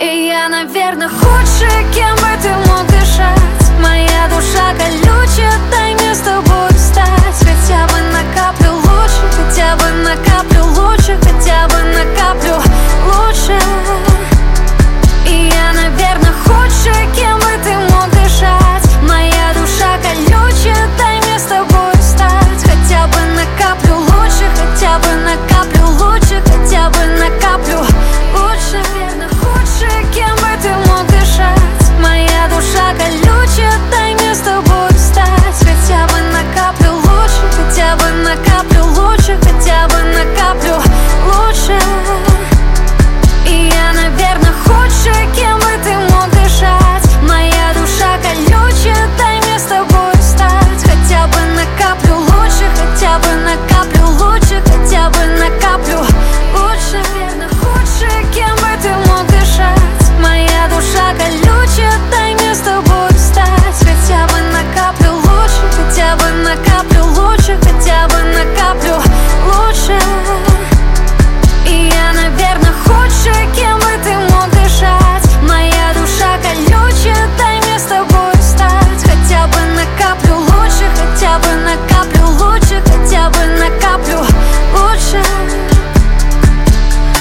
И я, наверное, худшая, кем бы ты мог дышать. Моя душа колючая, дай мне с тобой встать. Хотя бы на каплю лучше, хотя бы на каплю лучше, хотя бы на каплю лучше.